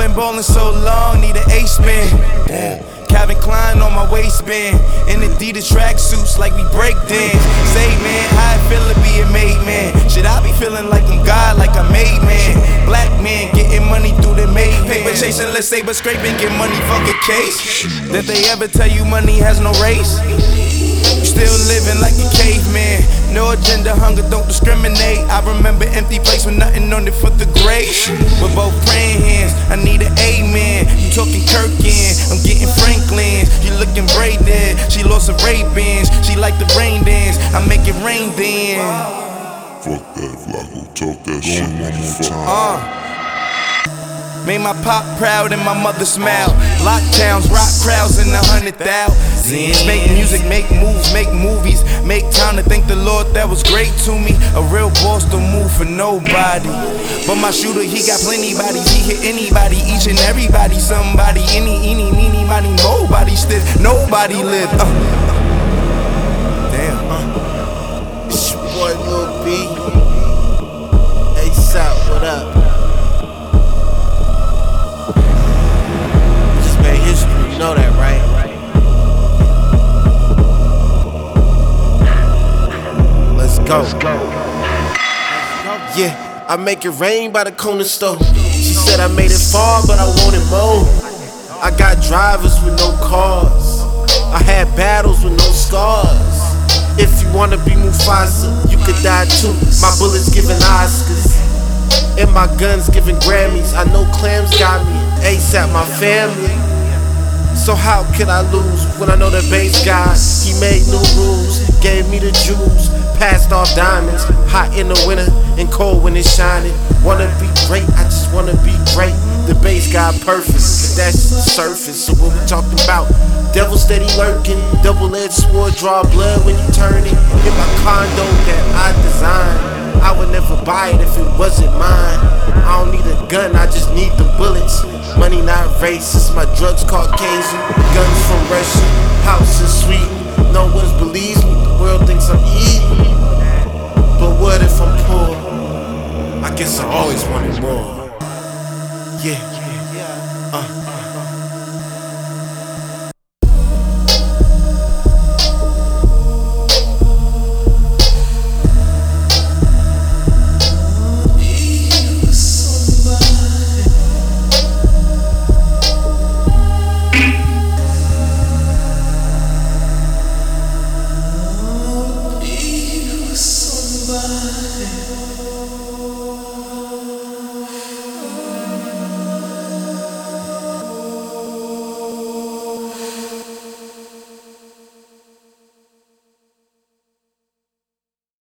been ballin' so long, need an ace man. Calvin Klein on my waistband, in Adidas tracksuits like we break dance. Say man, how it feel to be a made man? Should I be feeling like I'm God, like I made man? Black man getting money through the made paper chasing, let's say, but scraping, get money, fuck a case. Did they ever tell you money has no race? Still living like a caveman. No agenda, hunger, don't discriminate. I remember empty place with nothing on it for the grace. With both praying hands, I need an amen. You talking Kirkin, I'm getting Franklin. You looking braided, she lost her Ray-Bans. She like the rain dance, I make it rain then. Fuck that, Flacco, talk that shit one more time. Made my pop proud and my mother smile. Lockdowns, rock crowds in the 100,000. Make music, make moves, make movies. Make time to thank the Lord that was great to me. A real boss don't move for nobody. But my shooter, he got plenty bodies. He hit anybody, each and everybody. Somebody, any, meeny, miny, nobody stiff. Nobody lived. Damn. It's your boy Lil B. ASAP, what up? History, you know that, right? Let's go. Yeah, I make it rain by the corner store. She said I made it far, but I want it more. I got drivers with no cars. I had battles with no scars. If you wanna be Mufasa, you could die too. My bullets giving Oscars, and my guns giving Grammys. I know Clams got me, ASAP my family. So how could I lose when I know the bass God? He made new rules, gave me the jewels, passed off diamonds. Hot in the winter and cold when it's shining. Wanna be great, I just wanna be great. The bass God perfect, but that's the surface. So what we talking about? Devil steady lurking, double-edged sword, draw blood when you turn it. In my condo that I designed, I would never buy it if it wasn't mine. I don't need a gun, I just need the bullets. Money not racist, my drugs Caucasian. Guns from Russia, house in Sweden. Know